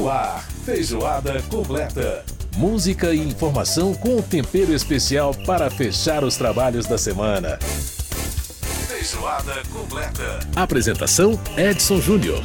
no ar, Feijoada Completa. Música e informação com um tempero especial para fechar os trabalhos da semana. Feijoada Completa. Apresentação: Edson Júnior.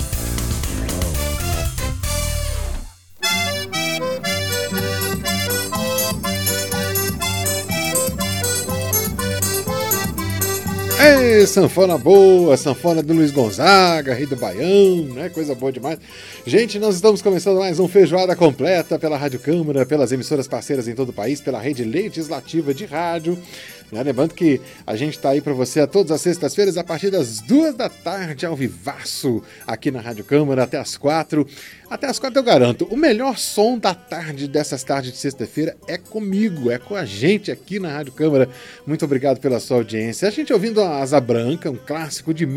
Ei, sanfona boa, sanfona do Luiz Gonzaga, Rei do Baião, né? Coisa boa demais. Gente, nós estamos começando mais um Feijoada Completa pela Rádio Câmara, pelas emissoras parceiras em todo o país, pela rede legislativa de rádio. Lembrando que a gente está aí para você a todas as sextas-feiras, a partir das 2 da tarde, ao vivaço, aqui na Rádio Câmara, até as 4. Até as 4 eu garanto, o melhor som da tarde, dessas tardes de sexta-feira, é comigo, é com a gente aqui na Rádio Câmara. Muito obrigado pela sua audiência. A gente ouvindo a Asa Branca, um clássico de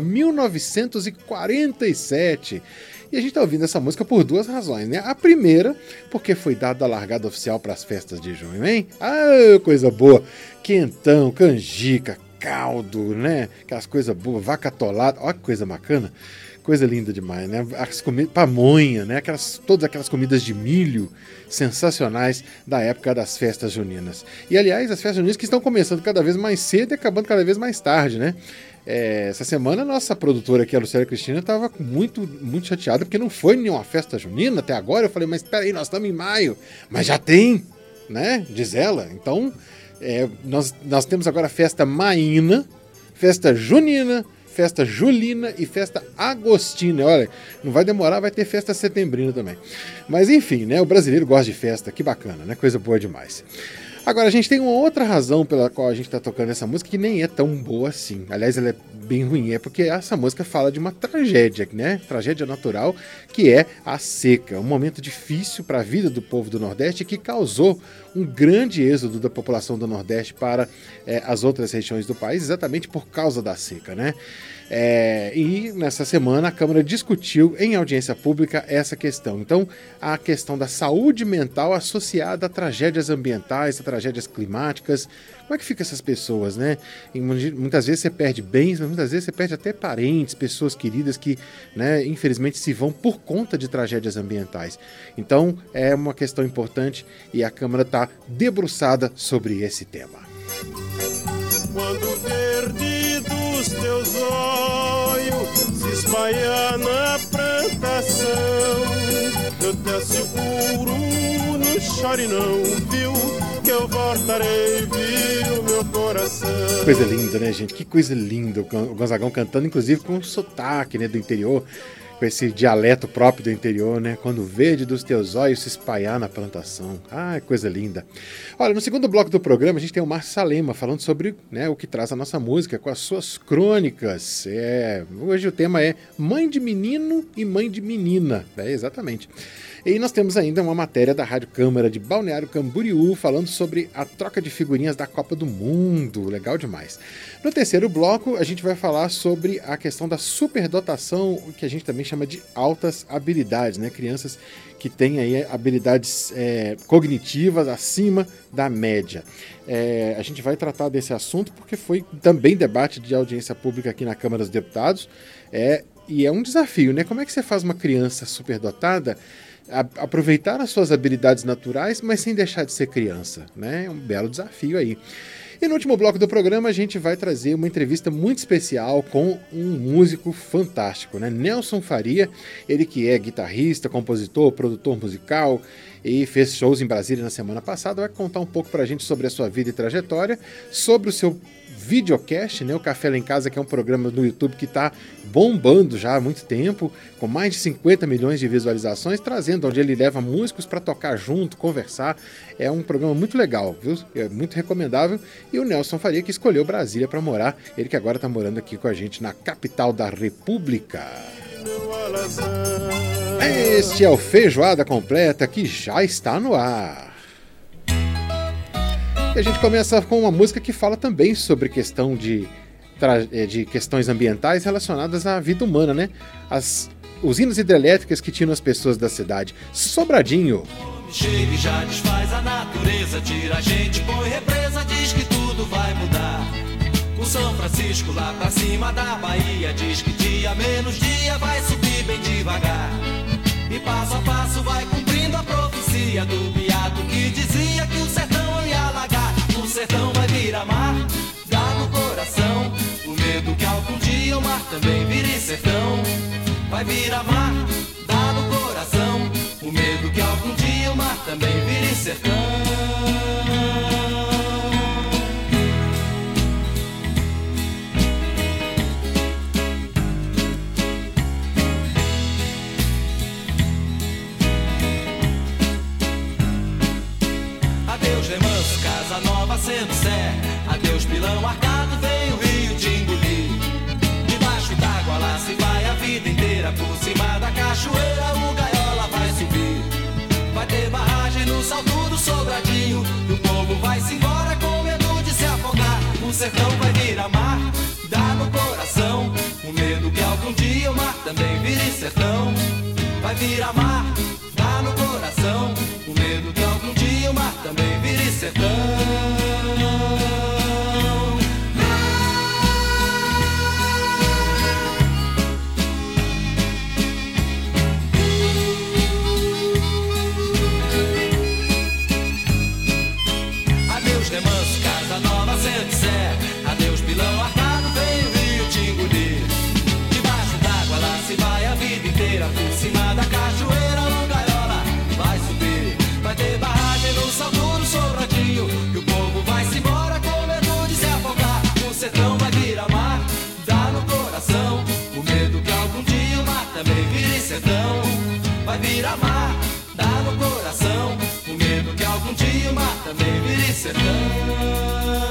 1947. E a gente está ouvindo essa música por duas razões, né? A primeira, porque foi dada a largada oficial para as festas de junho, hein? Ah, coisa boa! Quentão, canjica, caldo, né? Aquelas coisas boas, vaca atolada, olha que coisa bacana. Coisa linda demais, né? As comidas, pamonha, né? Todas aquelas comidas de milho sensacionais da época das festas juninas. E, aliás, as festas juninas que estão começando cada vez mais cedo e acabando cada vez mais tarde, né? Essa semana a nossa produtora aqui, a Lucélia Cristina, estava muito, muito chateada porque não foi nenhuma festa junina até agora. Eu falei, mas peraí, nós estamos em maio, mas já tem, né? Diz ela. Então, nós temos agora festa maína, festa junina, festa julina e festa agostina. Olha, não vai demorar, vai ter festa setembrina também. Mas enfim, né? O brasileiro gosta de festa, que bacana, né? Coisa boa demais. Agora, a gente tem uma outra razão pela qual a gente está tocando essa música que nem é tão boa assim. Aliás, ela é bem ruim, é porque essa música fala de uma tragédia, né? Tragédia natural, que é a seca. Um momento difícil para a vida do povo do Nordeste que causou um grande êxodo da população do Nordeste para as outras regiões do país, exatamente por causa da seca, né? E nessa semana a Câmara discutiu em audiência pública essa questão. Então, a questão da saúde mental associada a tragédias ambientais, a tragédias climáticas. Como é que ficam essas pessoas, né? E muitas vezes você perde bens, mas muitas vezes você perde até parentes, pessoas queridas que, né, infelizmente se vão por conta de tragédias ambientais. Então, é uma questão importante e a Câmara está debruçada sobre esse tema. Quando verde dos teus olhos se espalha na plantação, eu te asseguro, não chore não, viu, que eu voltarei, viu, meu coração. Coisa linda, né, gente? Que coisa linda. O Gonzagão cantando, inclusive, com um sotaque, né, do interior, com esse dialeto próprio do interior, né? Quando o verde dos teus olhos se espalhar na plantação. Ah, coisa linda. Olha, no segundo bloco do programa, a gente tem o Márcio Salema falando sobre, né, o que traz a nossa música com as suas crônicas. Hoje o tema é Mãe de Menino e Mãe de Menina. Exatamente. E nós temos ainda uma matéria da Rádio Câmara de Balneário Camboriú falando sobre a troca de figurinhas da Copa do Mundo. Legal demais. No terceiro bloco, a gente vai falar sobre a questão da superdotação, que a gente também chama de altas habilidades, né? Crianças que têm aí habilidades cognitivas acima da média. A gente vai tratar desse assunto porque foi também debate de audiência pública aqui na Câmara dos Deputados. E é um desafio, né? Como é que você faz uma criança superdotada aproveitar as suas habilidades naturais, mas sem deixar de ser criança, né? É um belo desafio aí. E no último bloco do programa a gente vai trazer uma entrevista muito especial com um músico fantástico, né? Nelson Faria, ele que é guitarrista, compositor, produtor musical e fez shows em Brasília na semana passada, vai contar um pouco pra gente sobre a sua vida e trajetória, sobre o seu videocast, né? O Café Lá em Casa, que é um programa no YouTube que está bombando já há muito tempo, com mais de 50 milhões de visualizações, trazendo onde ele leva músicos para tocar junto, conversar. É um programa muito legal, viu? É muito recomendável. E o Nelson Faria, que escolheu Brasília para morar, ele que agora está morando aqui com a gente na capital da República. Este é o Feijoada Completa, que já está no ar. E a gente começa com uma música que fala também sobre questão de questões ambientais relacionadas à vida humana, né? As usinas hidrelétricas que tiram as pessoas da cidade. Sobradinho. Chega e já desfaz a natureza, tira a gente, põe represa, diz que tudo vai mudar. Com São Francisco lá pra cima da Bahia, diz que dia menos dia vai subir bem devagar. e passo a passo vai cumprindo a profecia do beato que dizia que o sertão ia alagar. O sertão vai virar mar, dá no coração o medo que algum dia o mar também vire sertão. Vai virar mar, dá no coração o medo que algum dia o mar também vire sertão. Adeus remanso, casa nova sendo sé. Adeus pilão arcado, vem o rio te engolir. Debaixo d'água lá se vai a vida inteira. Por cima da cachoeira o gaiola vai subir. Vai ter barragem no salto do Sobradinho e o povo vai se embora com medo de se afogar. O sertão vai virar mar, dá no coração o medo que algum dia o mar também vire sertão. Vai virar mar, dá no coração o medo que algum dia o mar também vire sertão. Adeus remanso, casa nova sendo sé. Adeus pilão arcado, vem o rio te engolir. Debaixo d'água lá se vai a vida inteira. Por cima da cachoeira o gaiola vai subir. Vai ter barragem no salto do Sobradinho e o povo vai se embora com medo de se afogar. O sertão vai virar mar, dá no coração o medo que algum dia o mar também vire sertão. Vai virar mar, dá no coração o medo que algum dia o mar também vire sertão.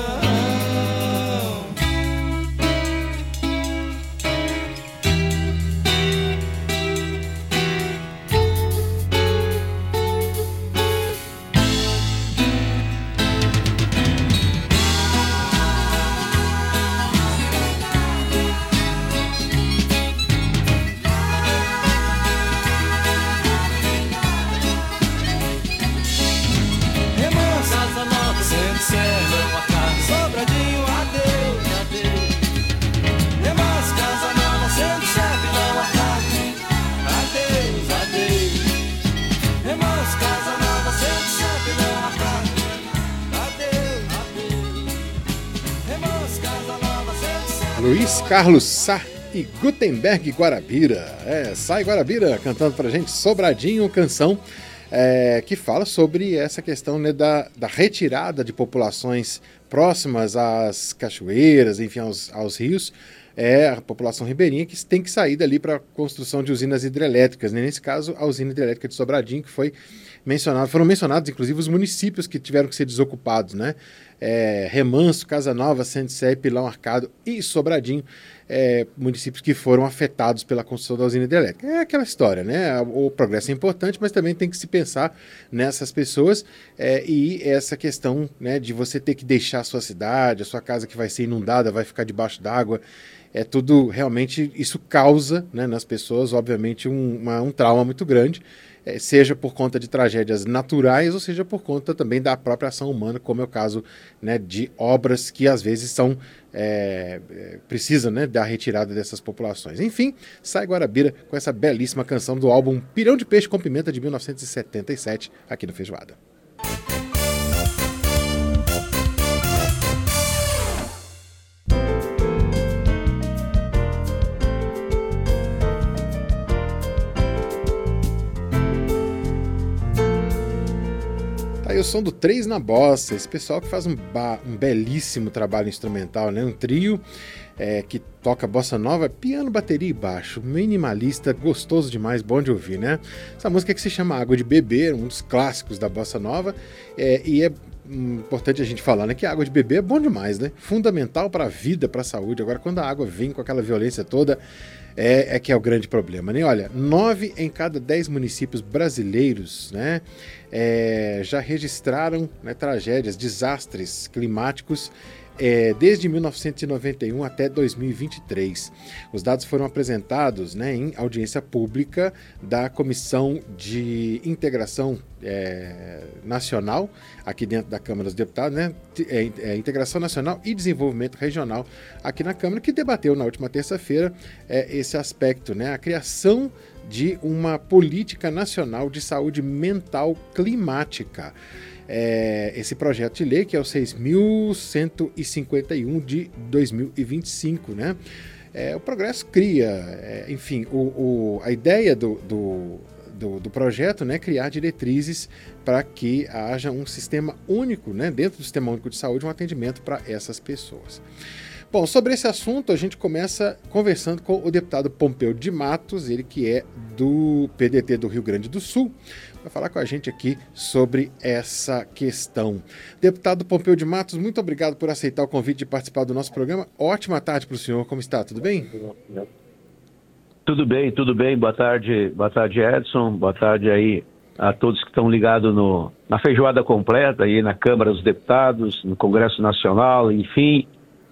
Luiz Carlos Sá e Gutenberg Guarabira. Sai Guarabira cantando pra gente Sobradinho, canção que fala sobre essa questão, né, da retirada de populações próximas às cachoeiras, enfim, aos rios. A população ribeirinha que tem que sair dali para a construção de usinas hidrelétricas, né? Nesse caso, a usina hidrelétrica de Sobradinho, que foi mencionado, foram mencionados inclusive os municípios que tiveram que ser desocupados, né? Remanso, Casa Nova, Sendo Sé, Pilão Arcado e Sobradinho, municípios que foram afetados pela construção da usina hidrelétrica. É aquela história, né? O progresso é importante, mas também tem que se pensar nessas pessoas e essa questão, né, de você ter que deixar a sua cidade, a sua casa que vai ser inundada, vai ficar debaixo d'água. Tudo realmente, isso causa, né, nas pessoas, obviamente, um trauma muito grande, seja por conta de tragédias naturais ou seja por conta também da própria ação humana, como é o caso, né, de obras que às vezes precisam, né, da retirada dessas populações. Enfim, Sai Guarabira com essa belíssima canção do álbum Pirão de Peixe com Pimenta de 1977, aqui no Feijoada. Aí o som do Três na Bossa, esse pessoal que faz um belíssimo trabalho instrumental, né? Um trio que toca bossa nova, piano, bateria e baixo, minimalista, gostoso demais, bom de ouvir, né? Essa música que se chama Água de Beber, um dos clássicos da bossa nova, e é importante a gente falar, né, que a água de beber é bom demais, né? Fundamental para a vida, para a saúde. Agora, quando a água vem com aquela violência toda, que é o grande problema, né? Olha, 9 em cada 10 municípios brasileiros, né, já registraram, né, tragédias, desastres climáticos desde 1991 até 2023. Os dados foram apresentados, né, em audiência pública da Comissão de Integração Nacional, aqui dentro da Câmara dos Deputados, né, Integração Nacional e Desenvolvimento Regional aqui na Câmara, que debateu na última terça-feira esse aspecto, né, a criação de uma política nacional de saúde mental climática. Esse projeto de lei, que é o 6.151 de 2025, né? O Progresso cria, enfim, a ideia do projeto, né, criar diretrizes para que haja um sistema único, né, dentro do Sistema Único de Saúde, um atendimento para essas pessoas. Bom, sobre esse assunto, a gente começa conversando com o deputado Pompeu de Matos, ele que é do PDT do Rio Grande do Sul, vai falar com a gente aqui sobre essa questão. Deputado Pompeu de Matos, muito obrigado por aceitar o convite de participar do nosso programa. Ótima tarde para o senhor, como está? Tudo bem? Tudo bem. Boa tarde, Edson. Boa tarde aí a todos que estão ligados na feijoada completa, aí na Câmara dos Deputados, no Congresso Nacional, enfim,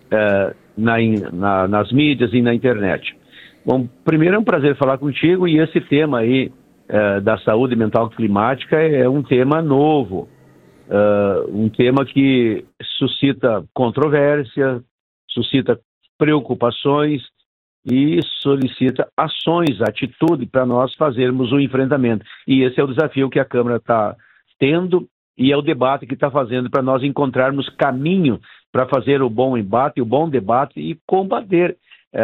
nas mídias e na internet. Bom, primeiro é um prazer falar contigo, e esse tema aí da saúde mental climática é um tema novo, um tema que suscita controvérsia, suscita preocupações e solicita ações, atitude para nós fazermos o enfrentamento. E esse é o desafio que a Câmara está tendo, e é o debate que está fazendo para nós encontrarmos caminho para fazer o bom embate, o bom debate e combater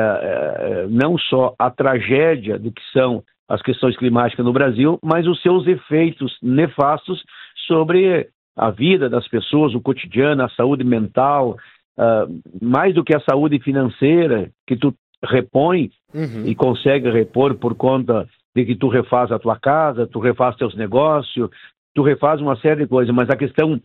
não só a tragédia do que são as questões climáticas no Brasil, mas os seus efeitos nefastos sobre a vida das pessoas, o cotidiano, a saúde mental, mais do que a saúde financeira, que tu repõe e consegue repor por conta de que tu refaz a tua casa, tu refaz teus negócios, tu refaz uma série de coisas, mas a questão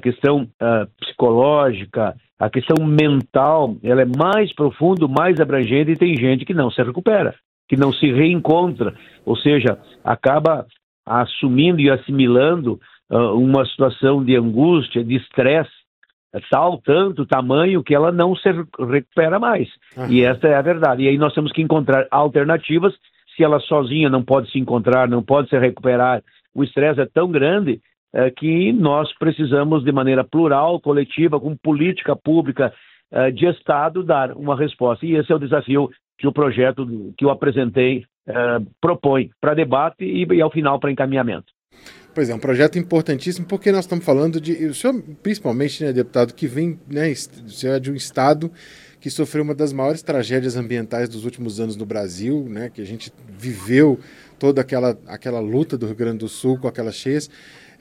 psicológica, a questão mental, ela é mais profunda, mais abrangente, e tem gente que não se recupera, que não se reencontra, ou seja, acaba assumindo e assimilando uma situação de angústia, de estresse, tanto tamanho que ela não se recupera mais. E essa é a verdade. E aí nós temos que encontrar alternativas. Se ela sozinha não pode se encontrar, não pode se recuperar, o estresse é tão grande que nós precisamos, de maneira plural, coletiva, com política pública de Estado, dar uma resposta. E esse é o desafio que o projeto que eu apresentei propõe para debate e, ao final, para encaminhamento. Pois é, um projeto importantíssimo, porque nós estamos falando de... O senhor, principalmente, né, deputado, que vem, né, o senhor é de um estado que sofreu uma das maiores tragédias ambientais dos últimos anos no Brasil, né, que a gente viveu toda aquela luta do Rio Grande do Sul com aquelas cheias.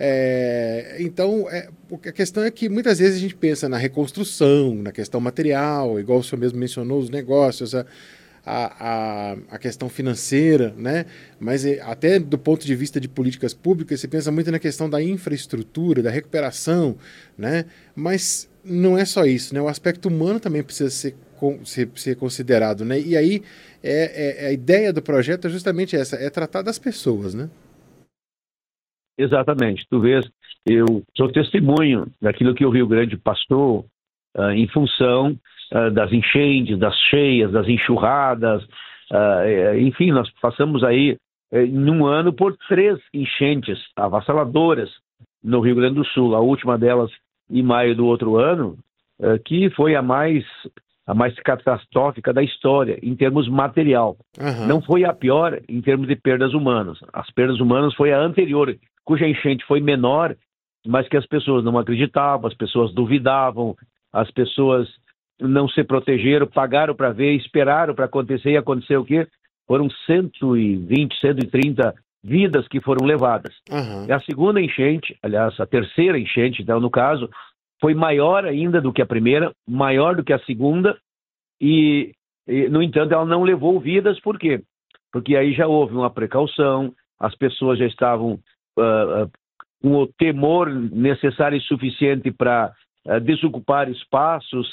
Então, a questão é que muitas vezes a gente pensa na reconstrução, na questão material, igual o senhor mesmo mencionou, os negócios, a questão financeira, né? Mas até do ponto de vista de políticas públicas, se pensa muito na questão da infraestrutura, da recuperação, né? Mas não é só isso, né? O aspecto humano também precisa ser considerado, né? E aí a ideia do projeto é justamente essa, é tratar das pessoas, né? Exatamente. Tu vês, eu sou testemunho daquilo que o Rio Grande passou em função das enchentes, das cheias, das enxurradas, enfim, nós passamos aí num ano por 3 enchentes avassaladoras no Rio Grande do Sul, a última delas em maio do outro ano, que foi a mais catastrófica da história, em termos material. Não foi a pior em termos de perdas humanas. As perdas humanas foi a anterior, cuja enchente foi menor, mas que as pessoas não acreditavam, as pessoas duvidavam, as pessoas não se protegeram, pagaram para ver, esperaram para acontecer, e aconteceu o quê? Foram 120, 130 vidas que foram levadas. E a segunda enchente, aliás, a terceira enchente, então, no caso, foi maior ainda do que a primeira, maior do que a segunda, e no entanto, ela não levou vidas. Por quê? Porque aí já houve uma precaução, as pessoas já estavam com o temor necessário e suficiente para desocupar espaços,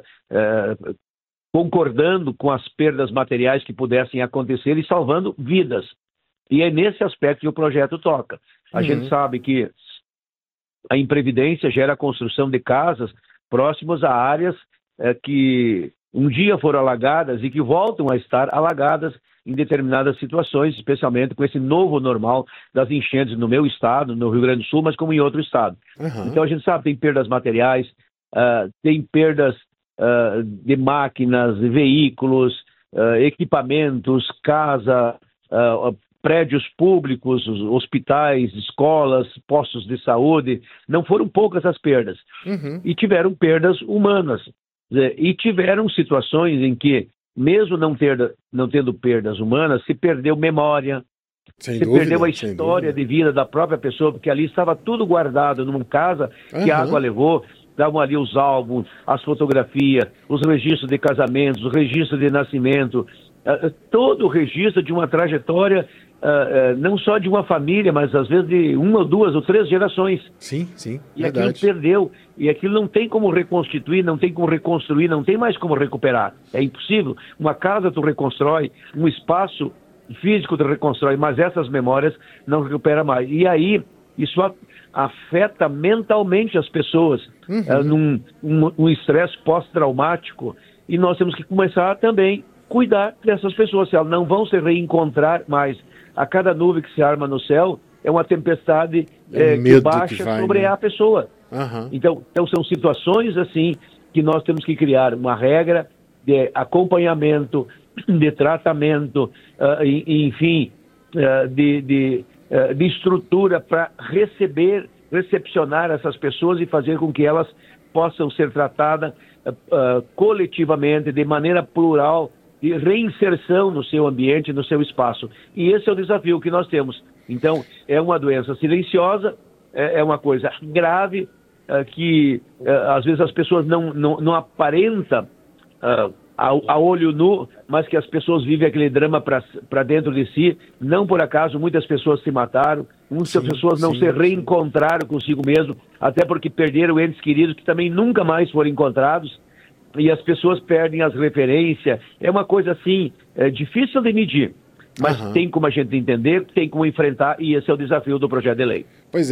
concordando com as perdas materiais que pudessem acontecer e salvando vidas. E é nesse aspecto que o projeto toca. A gente sabe que a imprevidência gera a construção de casas próximos a áreas que um dia foram alagadas e que voltam a estar alagadas em determinadas situações, especialmente com esse novo normal das enchentes no meu estado, no Rio Grande do Sul, mas como em outro estado. Então a gente sabe, tem perdas materiais, tem perdas de máquinas, veículos, equipamentos, casa, prédios públicos, hospitais, escolas, postos de saúde. Não foram poucas as perdas. E tiveram perdas humanas. E tiveram situações em que, mesmo não tendo perdas humanas, se perdeu memória, perdeu a história de vida da própria pessoa, porque ali estava tudo guardado numa casa que a água levou. Estavam ali os álbuns, as fotografias, os registros de casamentos, os registros de nascimento, todo o registro de uma trajetória, não só de uma família, mas às vezes de 1 ou 2 ou 3 gerações. Sim, e verdade. Aquilo perdeu, e aquilo não tem como reconstituir, não tem como reconstruir, não tem mais como recuperar. É impossível. Uma casa tu reconstrói, um espaço físico tu reconstrói, mas essas memórias não recupera mais. E aí, isso afeta mentalmente as pessoas, num estresse pós-traumático, e nós temos que começar também a cuidar dessas pessoas, se elas não vão se reencontrar mais. A cada nuvem que se arma no céu é uma tempestade que baixa sobre a pessoa. Então são situações assim que nós temos que criar uma regra de acompanhamento, de tratamento, enfim, de estrutura para recepcionar essas pessoas e fazer com que elas possam ser tratadas coletivamente, de maneira plural, de reinserção no seu ambiente, no seu espaço. E esse é o desafio que nós temos. Então, é uma doença silenciosa, é uma coisa grave, que às vezes as pessoas não aparentam a olho nu, mas que as pessoas vivem aquele drama para dentro de si. Não por acaso, muitas pessoas se mataram, muitas pessoas não se reencontraram consigo mesmo, até porque perderam entes queridos que também nunca mais foram encontrados, e as pessoas perdem as referências. É uma coisa assim, difícil de medir, mas tem como a gente entender, tem como enfrentar, e esse é o desafio do projeto de lei. Pois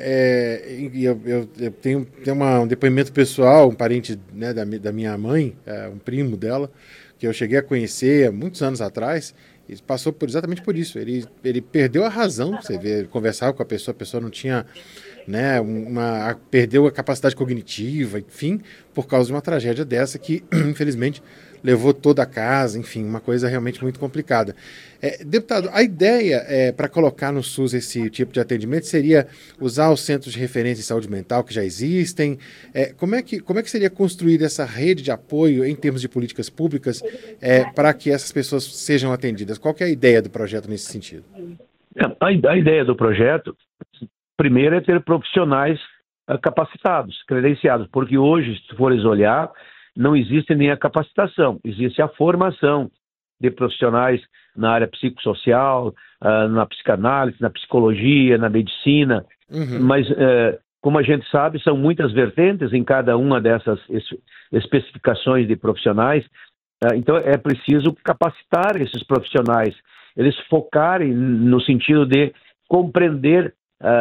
eu tenho um depoimento pessoal, um parente, né, da minha mãe, um primo dela, que eu cheguei a conhecer há muitos anos atrás, e passou exatamente por isso. Ele perdeu a razão, você vê, conversava com a pessoa não tinha, né, perdeu a capacidade cognitiva, enfim, por causa de uma tragédia dessa que, infelizmente, levou toda a casa, enfim, uma coisa realmente muito complicada. Deputado, a ideia para colocar no SUS esse tipo de atendimento seria usar os centros de referência em saúde mental que já existem. Como é que seria construir essa rede de apoio em termos de políticas públicas para que essas pessoas sejam atendidas? Qual que é a ideia do projeto nesse sentido? A ideia do projeto, primeiro, é ter profissionais capacitados, credenciados, porque hoje, se tu fores olhar, não existe nem a capacitação, existe a formação de profissionais na área psicossocial, na psicanálise, na psicologia, na medicina, mas como a gente sabe, são muitas vertentes em cada uma dessas especificações de profissionais, então é preciso capacitar esses profissionais, eles focarem no sentido de compreender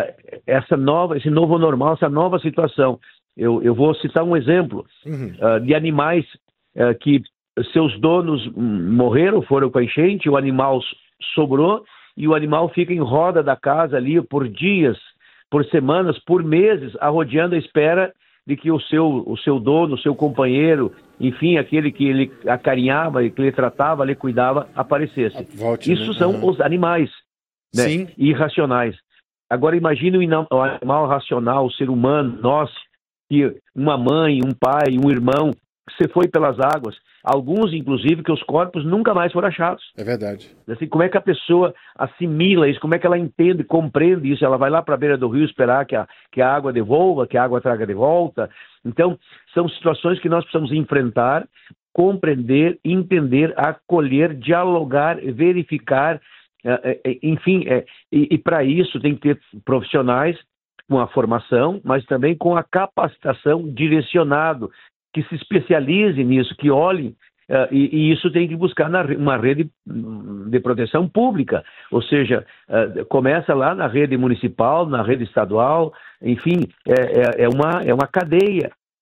esse novo normal, essa nova situação. Eu vou citar um exemplo de animais que seus donos morreram, foram com a enchente, o animal sobrou e o animal fica em roda da casa ali por dias, por semanas, por meses, arrodeando à espera de que o seu dono, o seu companheiro, enfim, aquele que ele acarinhava, que ele tratava, ele cuidava, aparecesse. Isso são os animais, né, irracionais. Agora imagine o animal racional, o ser humano, nós, que uma mãe, um pai, um irmão, se foi pelas águas, alguns, inclusive, que os corpos nunca mais foram achados. É verdade. Assim, como é que a pessoa assimila isso? Como é que ela entende, compreende isso? Ela vai lá para a beira do rio esperar que a água devolva, que a água traga de volta? Então, são situações que nós precisamos enfrentar, compreender, entender, acolher, dialogar, verificar, enfim, e para isso tem que ter profissionais com a formação, mas também com a capacitação direcionado, que se especialize nisso, que olhem, e isso tem que buscar uma rede de proteção pública, ou seja, começa lá na rede municipal, na rede estadual, enfim, é uma cadeia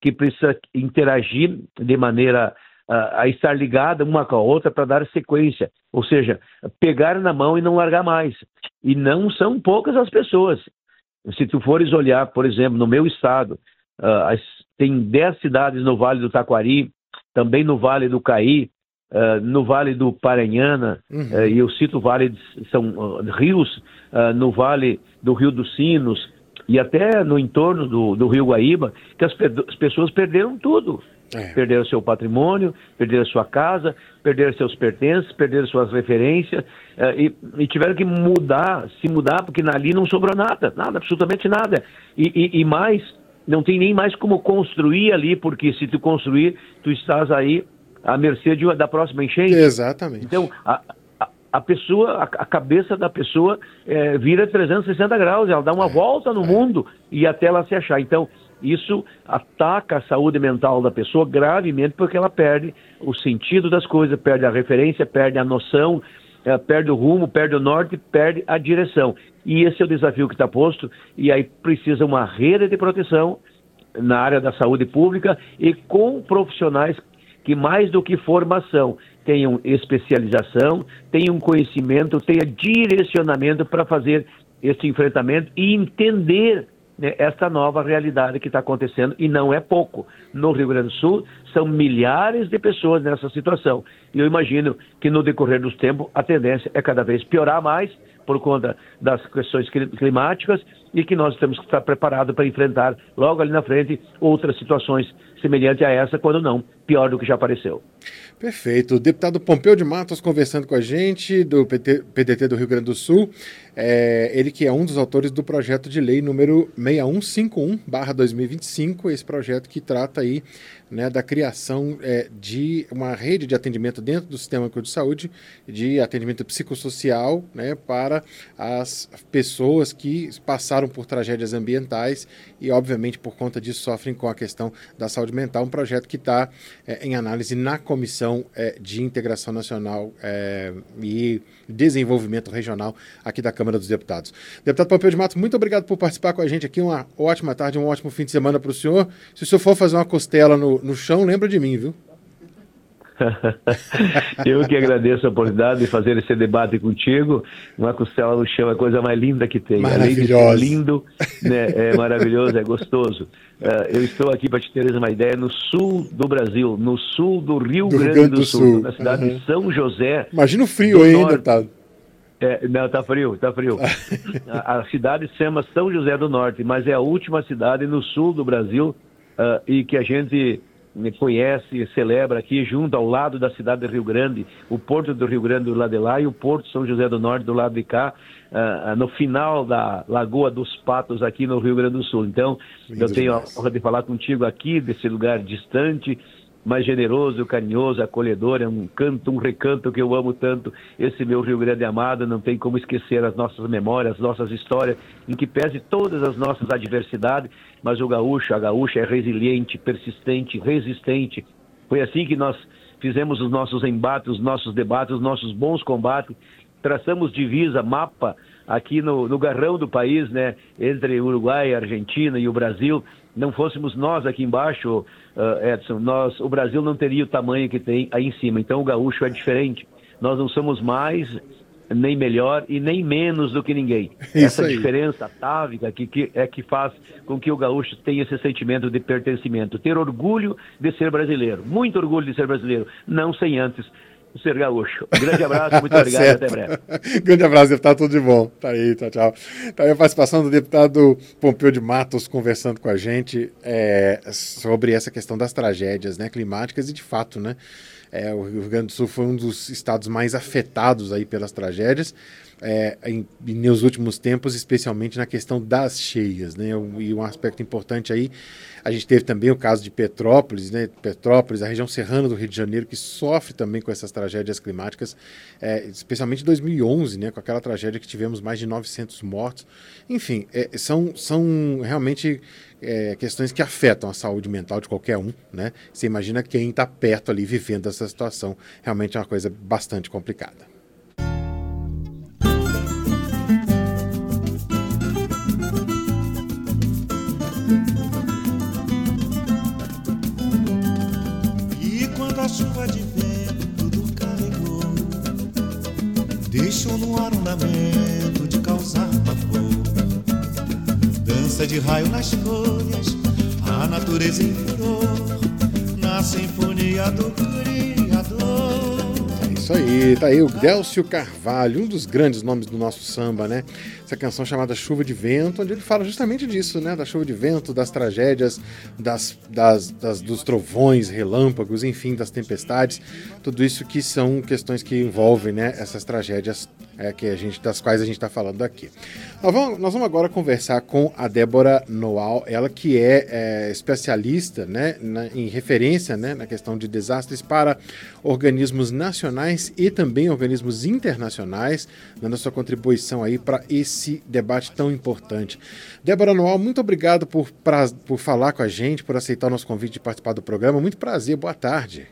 que precisa interagir de maneira a estar ligada uma com a outra para dar sequência, ou seja, pegar na mão e não largar mais. E não são poucas as pessoas. Se tu fores olhar, por exemplo, no meu estado, tem 10 cidades no Vale do Taquari, também no Vale do Caí, no Vale do Paranhana, e eu cito o Vale são rios, no Vale do Rio dos Sinos, e até no entorno do Rio Guaíba, que as pessoas perderam tudo. Perderam seu patrimônio, perderam sua casa, perderam seus pertences, perderam suas referências, e tiveram que se mudar, porque ali não sobrou nada, absolutamente nada. E mais, não tem nem mais como construir ali, porque se tu construir, tu estás aí à mercê da próxima enchente. Exatamente. Então, a pessoa, a cabeça da pessoa vira 360 graus, ela dá uma volta no mundo e até ela se achar. Então, isso ataca a saúde mental da pessoa gravemente, porque ela perde o sentido das coisas, perde a referência, perde a noção, perde o rumo, perde o norte, perde a direção. E esse é o desafio que está posto, e aí precisa uma rede de proteção na área da saúde pública e com profissionais que, mais do que formação, tenham especialização, tenham conhecimento, tenham direcionamento para fazer esse enfrentamento e entender essa nova realidade que está acontecendo, e não é pouco. No Rio Grande do Sul, são milhares de pessoas nessa situação. E eu imagino que no decorrer dos tempos, a tendência é cada vez piorar mais por conta das questões climáticas, e que nós temos que estar preparados para enfrentar logo ali na frente outras situações semelhantes a essa, quando não, pior do que já apareceu. Perfeito. O deputado Pompeu de Matos conversando com a gente, do PDT do Rio Grande do Sul, ele que é um dos autores do projeto de lei número 6151/2025, esse projeto que trata aí, né, da criação de uma rede de atendimento dentro do Sistema Único de Saúde, de atendimento psicossocial, né, para as pessoas que passaram por tragédias ambientais e, obviamente, por conta disso, sofrem com a questão da saúde mental. Um projeto que está em análise na Comissão de Integração Nacional e Desenvolvimento Regional aqui da Câmara dos Deputados. Deputado Pompeu de Matos, muito obrigado por participar com a gente aqui. Uma ótima tarde, um ótimo fim de semana para o senhor. Se o senhor for fazer uma costela no chão, lembra de mim, viu? Eu que agradeço a oportunidade de fazer esse debate contigo. Uma costela no chão é a coisa mais linda que tem. Além de ser lindo, né, é maravilhoso, é gostoso. Eu estou aqui, para te ter uma ideia, no sul do Brasil, no sul do Rio Grande do Sul, na cidade de São José. Imagina o frio aí, deputado. Não, tá frio. A cidade se chama São José do Norte, mas é a última cidade no sul do Brasil, e que a gente conhece e celebra aqui, junto ao lado da cidade de Rio Grande, o Porto do Rio Grande do lado de lá e o Porto São José do Norte do lado de cá, no final da Lagoa dos Patos, aqui no Rio Grande do Sul. Então, eu tenho a honra de falar contigo aqui, desse lugar distante, mas generoso, carinhoso, acolhedor, é um recanto que eu amo tanto, esse meu Rio Grande amado. Não tem como esquecer as nossas memórias, as nossas histórias, em que pese todas as nossas adversidades, mas a gaúcha é resiliente, persistente, resistente. Foi assim que nós fizemos os nossos embates, os nossos debates, os nossos bons combates, traçamos divisa, mapa, aqui no garrão do país, né, entre o Uruguai, a Argentina e o Brasil. Não fôssemos nós aqui embaixo, Edson, o Brasil não teria o tamanho que tem aí em cima. Então o gaúcho é diferente. Nós não somos mais, nem melhor e nem menos do que ninguém. Essa diferença atávica que faz com que o gaúcho tenha esse sentimento de pertencimento, ter orgulho de ser brasileiro, muito orgulho de ser brasileiro, não sem antes ser gaúcho. Grande abraço, muito obrigado e até breve. Grande abraço, deputado, tudo de bom. Tá aí, tchau. Tá aí a participação do deputado Pompeu de Matos conversando com a gente sobre essa questão das tragédias, né, climáticas, e de fato, né, o Rio Grande do Sul foi um dos estados mais afetados aí pelas tragédias, nos últimos tempos, especialmente na questão das cheias, né? E um aspecto importante aí, a gente teve também o caso de Petrópolis, né? Petrópolis, a região serrana do Rio de Janeiro, que sofre também com essas tragédias climáticas, especialmente em 2011, né? Com aquela tragédia que tivemos mais de 900 mortos. Enfim, são realmente questões que afetam a saúde mental de qualquer um, né? Você imagina quem está perto ali vivendo essa situação, realmente é uma coisa bastante complicada. deixam no ar um lamento de causar pavor. Dança de raio nas folhas, a natureza em furor, na sinfonia do Criador. É isso aí, tá aí o Délcio Carvalho, um dos grandes nomes do nosso samba, né? Essa canção chamada Chuva de Vento, onde ele fala justamente disso, né? Da chuva de vento, das tragédias, dos trovões, relâmpagos, enfim, das tempestades, tudo isso que são questões que envolvem, né, essas tragédias das quais a gente está falando aqui. Nós vamos agora conversar com a Débora Noal, ela que é especialista, né, em referência, né, na questão de desastres para organismos nacionais e também organismos internacionais, dando a sua contribuição aí para esse debate tão importante. Débora Noal, muito obrigado por falar com a gente, por aceitar o nosso convite de participar do programa. Muito prazer, boa tarde.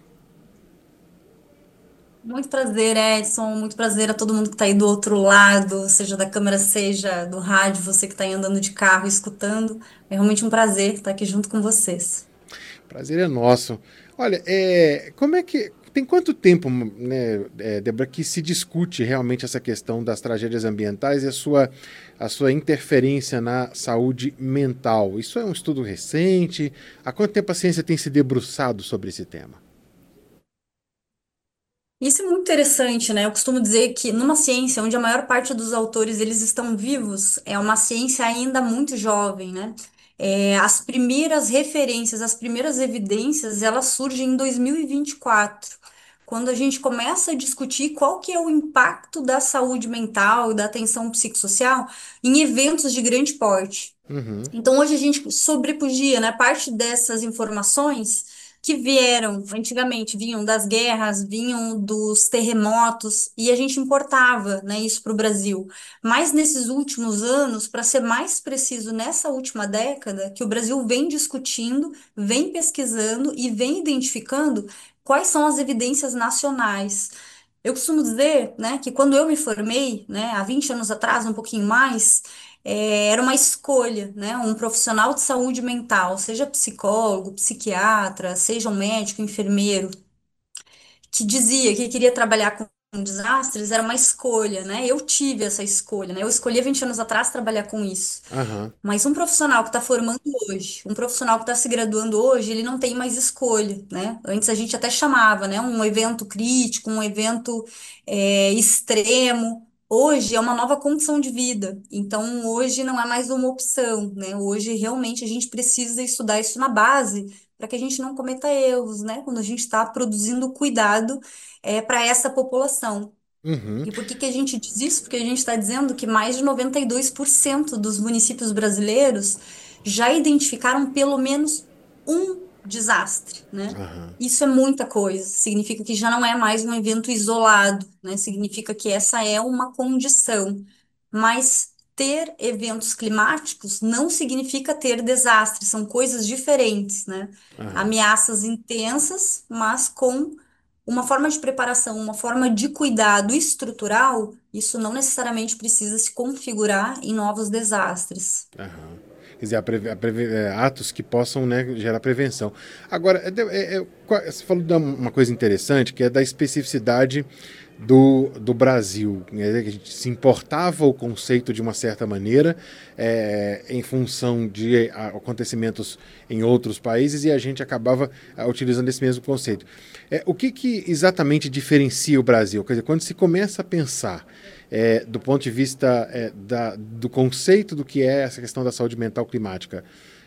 Muito prazer, Edson. Muito prazer a todo mundo que está aí do outro lado, seja da câmera, seja do rádio, você que está aí andando de carro, escutando. É realmente um prazer estar aqui junto com vocês. Prazer é nosso. Olha, como é que tem quanto tempo, né, Débora, que se discute realmente essa questão das tragédias ambientais e a sua interferência na saúde mental? Isso é um estudo recente? Há quanto tempo a ciência tem se debruçado sobre esse tema? Isso é muito interessante, né? Eu costumo dizer que numa ciência onde a maior parte dos autores eles estão vivos, é uma ciência ainda muito jovem, né? As primeiras referências, as primeiras evidências, elas surgem em 2024, quando a gente começa a discutir qual que é o impacto da saúde mental e da atenção psicossocial em eventos de grande porte. Uhum. Então, hoje a gente sobrepugia, né? Parte dessas informações que vieram, antigamente, vinham das guerras, vinham dos terremotos, e a gente importava, né, isso para o Brasil. Mas nesses últimos anos, para ser mais preciso, nessa última década, que o Brasil vem discutindo, vem pesquisando e vem identificando quais são as evidências nacionais. Eu costumo dizer, né, que quando eu me formei, né, há 20 anos atrás, um pouquinho mais, era uma escolha, né? Um profissional de saúde mental, seja psicólogo, psiquiatra, seja um médico, enfermeiro, que dizia que queria trabalhar com desastres, era uma escolha, né? Eu tive essa escolha, né? Eu escolhi há 20 anos atrás trabalhar com isso. Aham. Mas um profissional que está formando hoje, um profissional que está se graduando hoje, ele não tem mais escolha, né? Antes a gente até chamava, né? Um evento crítico, um evento extremo. Hoje é uma nova condição de vida. Então, hoje não é mais uma opção, né? Hoje realmente a gente precisa estudar isso na base para que a gente não cometa erros, né? Quando a gente está produzindo cuidado para essa população. Uhum. E por que que a gente diz isso? Porque a gente está dizendo que mais de 92% dos municípios brasileiros já identificaram pelo menos um desastre, né? Aham. Isso é muita coisa. Significa que já não é mais um evento isolado, né? Significa que essa é uma condição. Mas ter eventos climáticos não significa ter desastres, são coisas diferentes, né? Aham. Ameaças intensas, mas com uma forma de preparação, uma forma de cuidado estrutural, isso não necessariamente precisa se configurar em novos desastres. Aham. Quer dizer, atos que possam, né, gerar prevenção. Agora, você falou de uma coisa interessante, que é da especificidade do Brasil, né, que a gente se importava o conceito de uma certa maneira em função de acontecimentos em outros países e a gente acabava utilizando esse mesmo conceito. O que exatamente diferencia o Brasil? Quer dizer, quando se começa a pensar do ponto de vista do conceito do que é essa questão da saúde mental climática,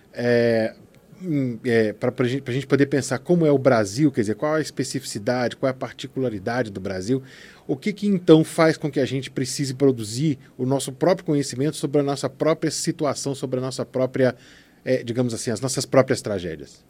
para a gente poder pensar como é o Brasil, quer dizer, qual a especificidade, qual é a particularidade do Brasil, o que então faz com que a gente precise produzir o nosso próprio conhecimento sobre a nossa própria situação, sobre a nossa própria, digamos assim, as nossas próprias tragédias?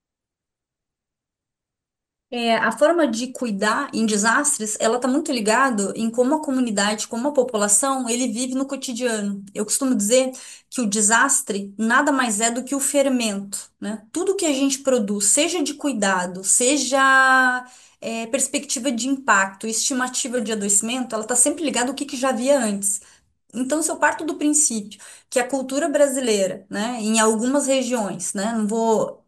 A forma de cuidar em desastres, ela está muito ligada em como a comunidade, como a população, ele vive no cotidiano. Eu costumo dizer que o desastre nada mais é do que o fermento, né? Tudo que a gente produz, seja de cuidado, seja perspectiva de impacto, estimativa de adoecimento, ela está sempre ligada ao que já havia antes. Então, se eu parto do princípio que a cultura brasileira, né, em algumas regiões, né, não vou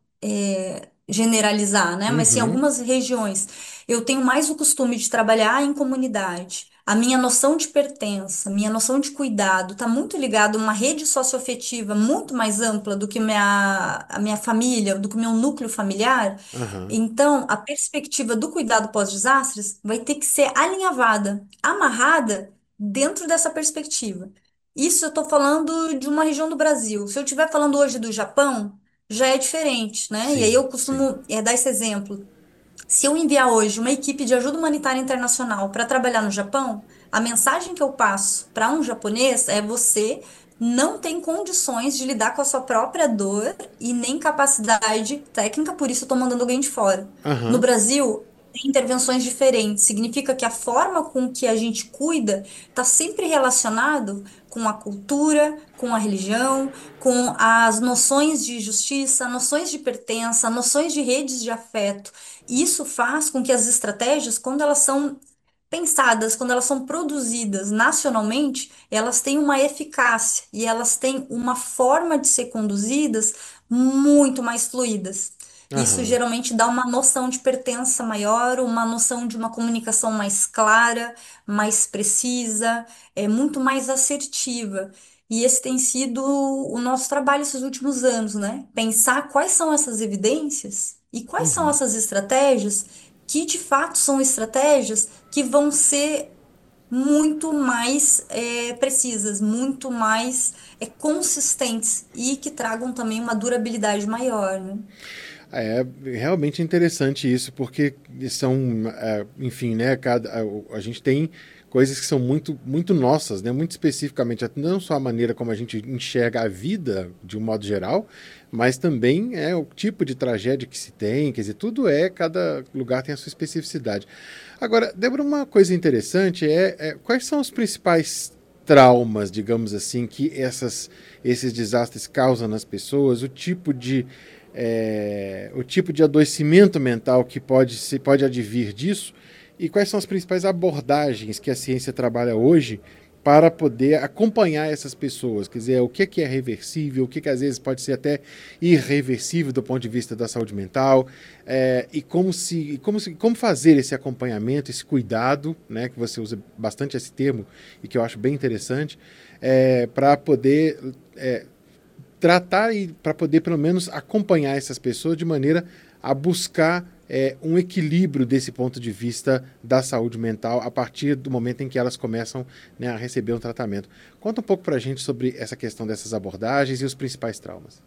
generalizar, né, mas se em Uhum. algumas regiões eu tenho mais o costume de trabalhar em comunidade, a minha noção de pertença, minha noção de cuidado está muito ligado a uma rede socioafetiva muito mais ampla do que a minha família, do que o meu núcleo familiar, Aham. então a perspectiva do cuidado pós-desastres vai ter que ser alinhavada, amarrada dentro dessa perspectiva. Isso eu estou falando de uma região do Brasil. Se eu estiver falando hoje do Japão, já é diferente, né? E aí Sim, eu sim. costumo dar esse exemplo. Se eu enviar hoje uma equipe de ajuda humanitária internacional para trabalhar no Japão, a mensagem que eu passo para um japonês é: você não tem condições de lidar com a sua própria dor e nem capacidade técnica, por isso eu estou mandando alguém de fora. No Aham. Brasil, tem intervenções diferentes. Significa que a forma com que a gente cuida está sempre relacionado com a cultura, com a religião, com as noções de justiça, noções de pertença, noções de redes de afeto. Isso faz com que as estratégias, quando elas são pensadas, quando elas são produzidas nacionalmente, elas têm uma eficácia e elas têm uma forma de ser conduzidas muito mais fluidas. Isso Aham. geralmente dá uma noção de pertença maior, uma noção de uma comunicação mais clara, mais precisa, muito mais assertiva. E esse tem sido o nosso trabalho esses últimos anos, né? Pensar quais são essas evidências e quais são Uhum. essas estratégias que de fato são estratégias que vão ser muito mais precisas, muito mais consistentes e que tragam também uma durabilidade maior, né? É realmente interessante isso, porque são, enfim, né, a gente tem coisas que são muito, muito nossas, né, muito especificamente, não só a maneira como a gente enxerga a vida de um modo geral, mas também é o tipo de tragédia que se tem, quer dizer, tudo cada lugar tem a sua especificidade. Agora, Débora, uma coisa interessante quais são os principais traumas, digamos assim, que esses desastres causam nas pessoas, o tipo de adoecimento mental que pode advir disso e quais são as principais abordagens que a ciência trabalha hoje para poder acompanhar essas pessoas, quer dizer, o que é reversível, o que às vezes pode ser até irreversível do ponto de vista da saúde mental, e como fazer esse acompanhamento, esse cuidado, né, que você usa bastante esse termo e que eu acho bem interessante, para poder tratar e para poder pelo menos acompanhar essas pessoas de maneira a buscar um equilíbrio desse ponto de vista da saúde mental a partir do momento em que elas começam, né, a receber um tratamento. Conta um pouco para a gente sobre essa questão dessas abordagens e os principais traumas.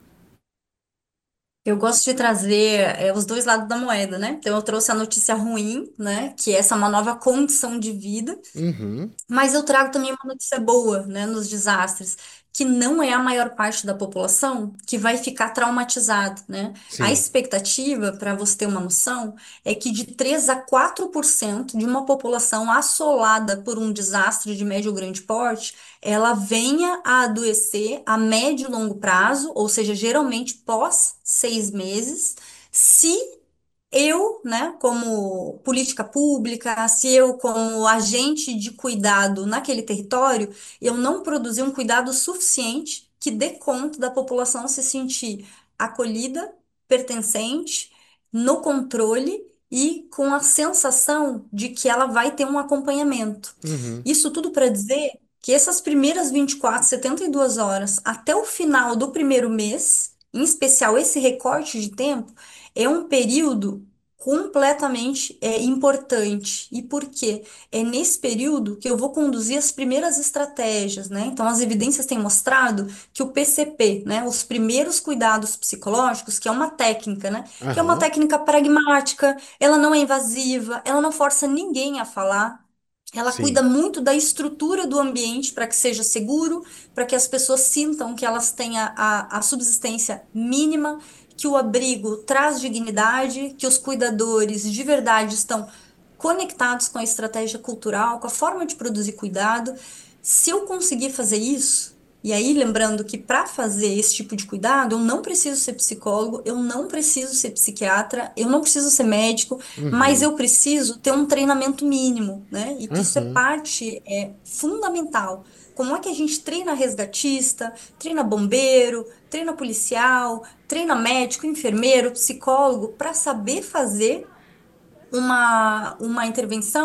Eu gosto de trazer os dois lados da moeda, né? Então eu trouxe a notícia ruim, né? Que essa é uma nova condição de vida. Uhum, Mas eu trago também uma notícia boa, né, nos desastres, que não é a maior parte da população que vai ficar traumatizado, né? A sim. expectativa, para você ter uma noção, é que de 3 a 4% de uma população assolada por um desastre de médio ou grande porte, ela venha a adoecer a médio e longo prazo, ou seja, geralmente pós 6 meses, se eu, né, como política pública, se eu, como agente de cuidado naquele território, eu não produzir um cuidado suficiente que dê conta da população se sentir acolhida, pertencente, no controle e com a sensação de que ela vai ter um acompanhamento. Uhum, Isso tudo para dizer que essas primeiras 24, 72 horas até o final do primeiro mês, em especial esse recorte de tempo, é um período completamente importante. E por quê? É nesse período que eu vou conduzir as primeiras estratégias, né? Então, as evidências têm mostrado que o PCP, né, os primeiros cuidados psicológicos, que é uma técnica, né, que é uma aham, técnica pragmática, ela não é invasiva, ela não força ninguém a falar. Ela cuida sim. muito da estrutura do ambiente para que seja seguro, para que as pessoas sintam que elas têm a subsistência mínima, que o abrigo traz dignidade, que os cuidadores de verdade estão conectados com a estratégia cultural, com a forma de produzir cuidado. Se eu conseguir fazer isso, e aí lembrando que para fazer esse tipo de cuidado, eu não preciso ser psicólogo, eu não preciso ser psiquiatra, eu não preciso ser médico, mas Uhum, eu preciso ter um treinamento mínimo, né? E que isso é aham, parte fundamental. Como é que a gente treina resgatista, treina bombeiro, treina policial, treina médico, enfermeiro, psicólogo, para saber fazer uma intervenção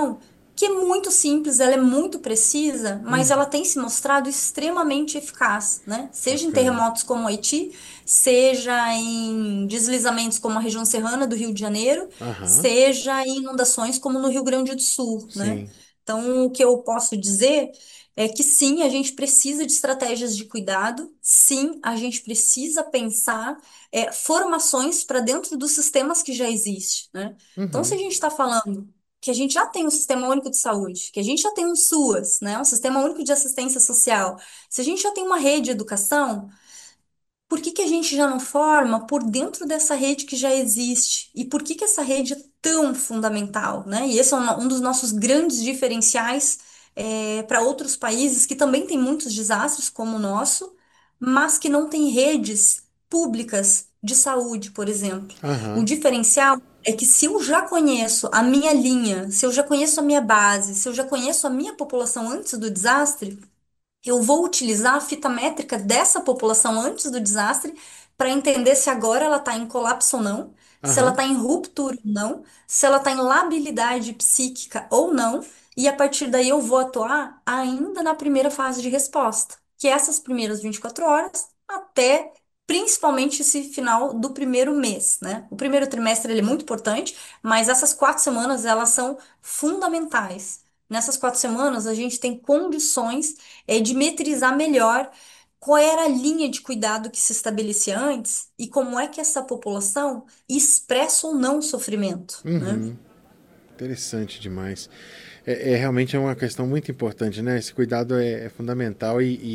que é muito simples, ela é muito precisa, mas ela tem se mostrado extremamente eficaz, né? Seja em Bacana. terremotos como o Haiti, seja em deslizamentos como a região serrana do Rio de Janeiro, Aham, seja em inundações como no Rio Grande do Sul, né? sim. Então, o que eu posso dizer é que sim, a gente precisa de estratégias de cuidado, sim, a gente precisa pensar formações para dentro dos sistemas que já existem, né? Então, se a Uhum, gente está falando que a gente já tem um Sistema Único de Saúde, que a gente já tem um SUAS, né, um Sistema Único de Assistência Social, se a gente já tem uma rede de educação, por que que a gente já não forma por dentro dessa rede que já existe? E por que que essa rede é tão fundamental, né? E esse é um dos nossos grandes diferenciais para outros países que também têm muitos desastres, como o nosso, mas que não têm redes públicas de saúde, por exemplo. O aham, diferencial é que se eu já conheço a minha linha, se eu já conheço a minha base, se eu já conheço a minha população antes do desastre, eu vou utilizar a fita métrica dessa população antes do desastre para entender se agora ela está em colapso ou não, se ela aham. está em ruptura ou não, se ela está em labilidade psíquica ou não, e a partir daí eu vou atuar ainda na primeira fase de resposta, que é essas primeiras 24 horas até principalmente esse final do primeiro mês, né? O primeiro trimestre ele é muito importante, mas essas 4 semanas elas são fundamentais. Nessas 4 semanas a gente tem condições de metrizar melhor qual era a linha de cuidado que se estabelecia antes e como é que essa população expressa ou não o sofrimento, né? Uhum. Interessante demais. Realmente é uma questão muito importante, né? Esse cuidado é fundamental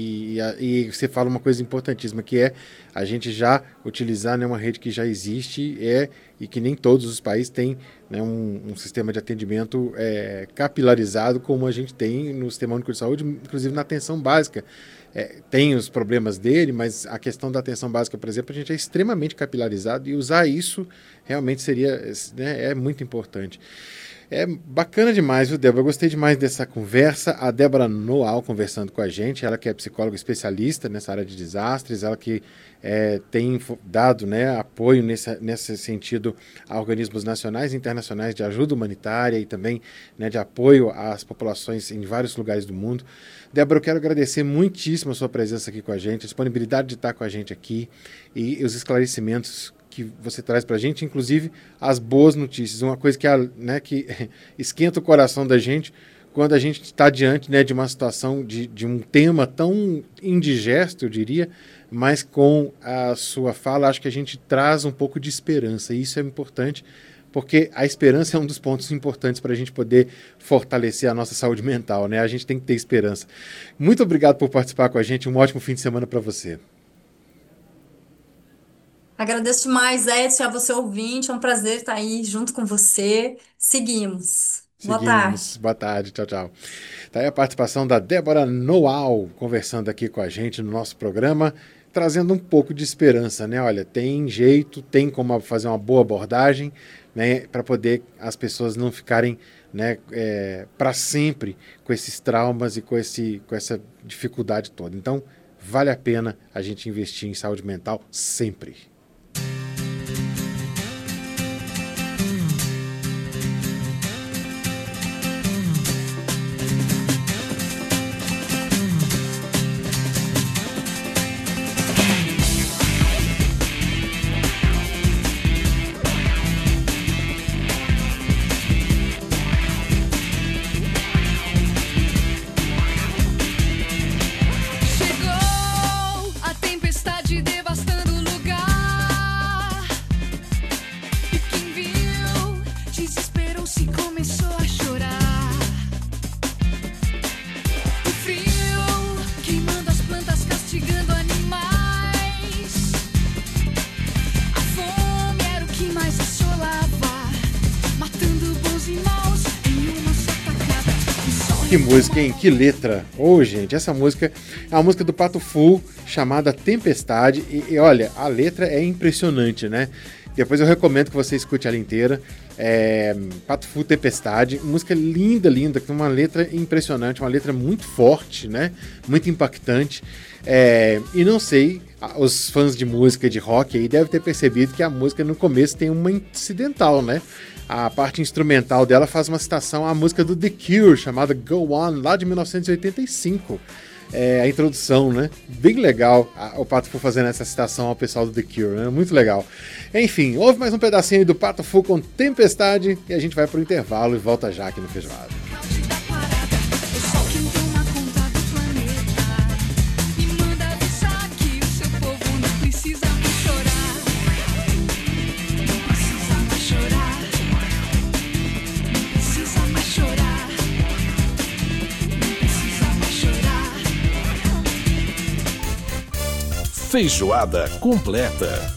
e você fala uma coisa importantíssima, que é a gente já utilizar, né, uma rede que já existe e que nem todos os países têm, né, um sistema de atendimento capilarizado como a gente tem no Sistema Único de Saúde, inclusive na atenção básica. Tem os problemas dele, mas a questão da atenção básica, por exemplo, a gente é extremamente capilarizado e usar isso realmente seria, né, é muito importante. É bacana demais, viu, Débora? Eu gostei demais dessa conversa. A Débora Noal conversando com a gente, ela que é psicóloga especialista nessa área de desastres, ela que tem dado, né, apoio nesse sentido a organismos nacionais e internacionais de ajuda humanitária e também, né, de apoio às populações em vários lugares do mundo. Débora, eu quero agradecer muitíssimo a sua presença aqui com a gente, a disponibilidade de estar com a gente aqui e os esclarecimentos que você traz para a gente, inclusive as boas notícias, uma coisa que, né, que esquenta o coração da gente quando a gente está diante, né, de uma situação, de um tema tão indigesto, eu diria, mas com a sua fala, acho que a gente traz um pouco de esperança, e isso é importante, porque a esperança é um dos pontos importantes para a gente poder fortalecer a nossa saúde mental, né? A gente tem que ter esperança. Muito obrigado por participar com a gente, um ótimo fim de semana para você. Agradeço demais, Edson, a você ouvinte, é um prazer estar aí junto com você. Seguimos. Boa tarde. Seguimos. Boa tarde. Tchau, tchau. Tá aí a participação da Débora Noal, conversando aqui com a gente no nosso programa, trazendo um pouco de esperança, né? Olha, tem jeito, tem como fazer uma boa abordagem, né, para poder as pessoas não ficarem, né, para sempre com esses traumas e com essa dificuldade toda. Então, vale a pena a gente investir em saúde mental sempre. Que música, hein? Que letra! Ô, gente, essa música é uma música do Pato Fu, chamada Tempestade, e olha, a letra é impressionante, né? Depois eu recomendo que você escute ela inteira. Pato Fu, Tempestade, música linda, linda, com uma letra impressionante, uma letra muito forte, né? Muito impactante. E não sei, os fãs de música de rock aí devem ter percebido que a música no começo tem uma incidental, né? A parte instrumental dela faz uma citação à música do The Cure, chamada Go On, lá de 1985. A introdução, né? Bem legal o Pato Fu fazendo essa citação ao pessoal do The Cure, né? Muito legal. Enfim, houve mais um pedacinho aí do Pato Fu com Tempestade e a gente vai pro intervalo e volta já aqui no Feijoada. Feijoada completa.